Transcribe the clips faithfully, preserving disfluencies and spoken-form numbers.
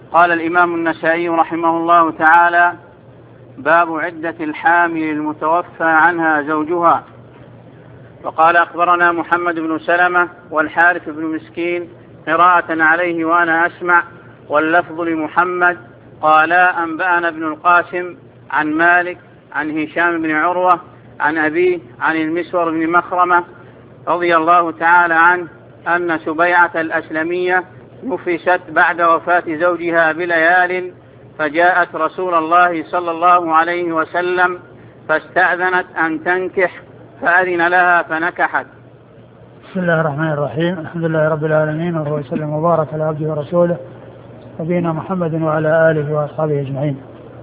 قال الإمام النسائي رحمه الله تعالى: باب عدة الحامل المتوفى عنها زوجها. وقال: أخبرنا محمد بن سلمة والحارث بن مسكين قراءة عليه وأنا أسمع، واللفظ لمحمد. قالا: أنبأنا ابن القاسم عن مالك عن هشام بن عروة عن أبيه عن المسور بن مخرمة رضي الله تعالى عنه أن سبيعة الأسلمية نفست بعد وفاة زوجها بليال، فجاءت رسول الله صلى الله عليه وسلم فاستأذنت أن تنكح فأذن لها فنكحت. بسم الله الرحمن الرحيم. الحمد لله رب العالمين، وصلى وسلم وبارك على عبده ورسوله نبينا محمد وعلى آله وأصحابه أجمعين.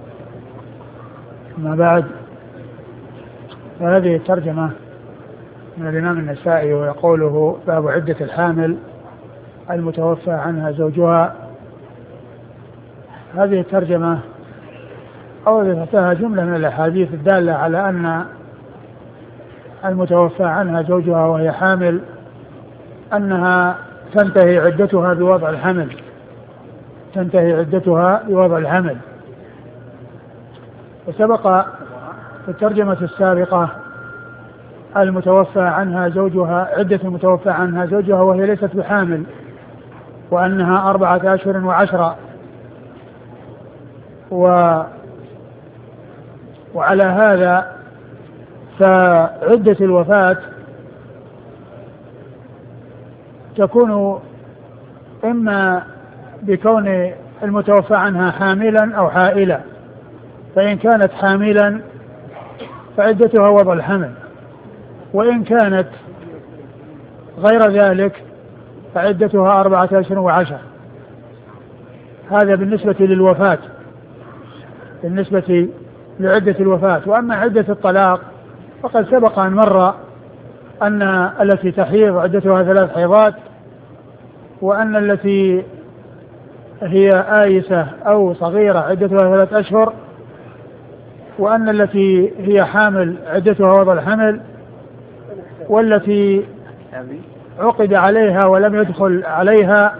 أما بعد، فهذه الترجمة من الإمام النسائي ويقوله: باب عدة الحامل المتوفى عنها زوجها. هذه الترجمة أوردتها جملة من الأحاديث الدالة على أن المتوفى عنها زوجها وهي حامل أنها تنتهي عدتها بوضع الحمل تنتهي عدتها بوضع الحمل. وسبق في الترجمة السابقة المتوفى عنها زوجها عدة المتوفى عنها زوجها وهي ليست بحامل، وأنها أربعة أشهر وعشرة. و وعلى هذا فعدة الوفاة تكون إما بكون المتوفى عنها حاملا أو حائلا، فإن كانت حاملا فعدتها وضع الحمل، وإن كانت غير ذلك فعدتها أربعة أشهر وعشر. هذا بالنسبة للوفاة، بالنسبة لعدة الوفاة. وأما عدة الطلاق فقد سبق أن مر أن التي تحيض عدتها ثلاث حيضات، وأن التي هي آيسة أو صغيرة عدتها ثلاث أشهر، وأن التي هي حامل عدتها وضع الحمل، والتي عقد عليها ولم يدخل عليها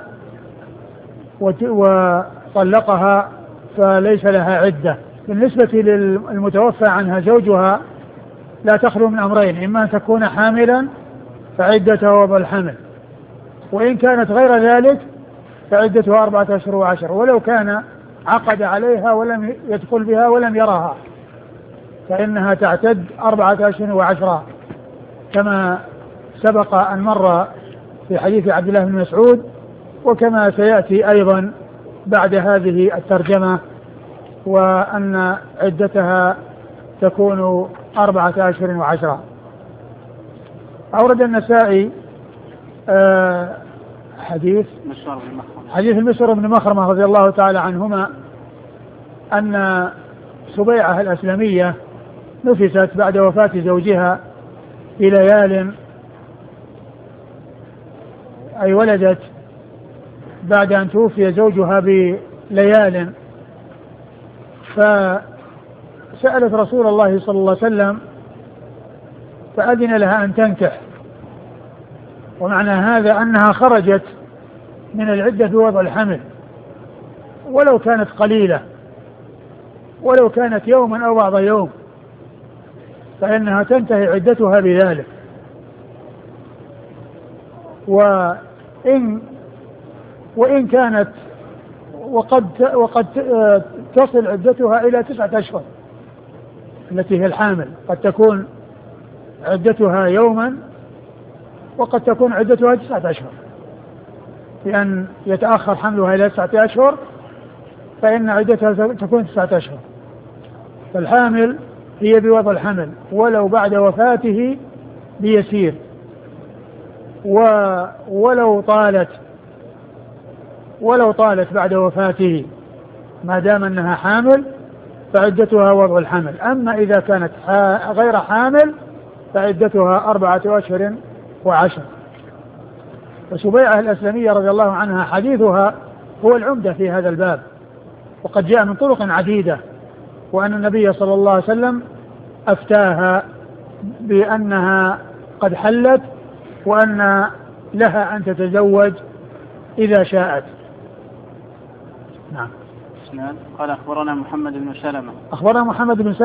وطلقها فليس لها عدة. بالنسبة للمتوفى عنها زوجها لا تخلو من أمرين: إما أن تكون حاملا فعدتها وضع الحمل، وإن كانت غير ذلك فعدتها أربعة أشهر وعشر، ولو كان عقد عليها ولم يدخل بها ولم يراها فإنها تعتد أربعة أشهر وعشرة، كما سبق أن مر في حديث عبد الله بن مسعود، وكما سيأتي أيضا بعد هذه الترجمة، وأن عدتها تكون أربعة أشهر وعشرة. أورد النسائي آه حديث حديث المسور بن مخرمة رضي الله تعالى عنهما أن سبيعة الأسلمية نفست بعد وفاة زوجها بليال، أي ولدت بعد أن توفي زوجها بليال، فسألت رسول الله صلى الله عليه وسلم فأذن لها أن تنكح. ومعنى هذا أنها خرجت من العدة بوضع الحمل، ولو كانت قليلة، ولو كانت يوما أو بعض يوم، فإنها تنتهي عدتها بذلك. وإن وإن كانت وقد وقد تصل عدتها إلى تسعة أشهر التي هي الحامل، قد تكون عدتها يوما وقد تكون عدتها تسعة أشهر، لأن يتأخر حملها إلى تسعة أشهر فإن عدتها تكون تسعة أشهر. فالحامل هي بوضع الحمل ولو بعد وفاته بيسير، ولو طالت ولو طالت بعد وفاته ما دام أنها حامل فعدتها وضع الحمل. أما إذا كانت غير حامل فعدتها أربعة أشهر وعشر. وسبيعة الأسلمية رضي الله عنها حديثها هو العمدة في هذا الباب، وقد جاء من طرق عديدة، وأن النبي صلى الله عليه وسلم أفتاها بأنها قد حلت، وأن لها أن تتزوج إذا شاءت. نعم. قال أخبرنا محمد بن سلمة. أخبرنا محمد بن سلمة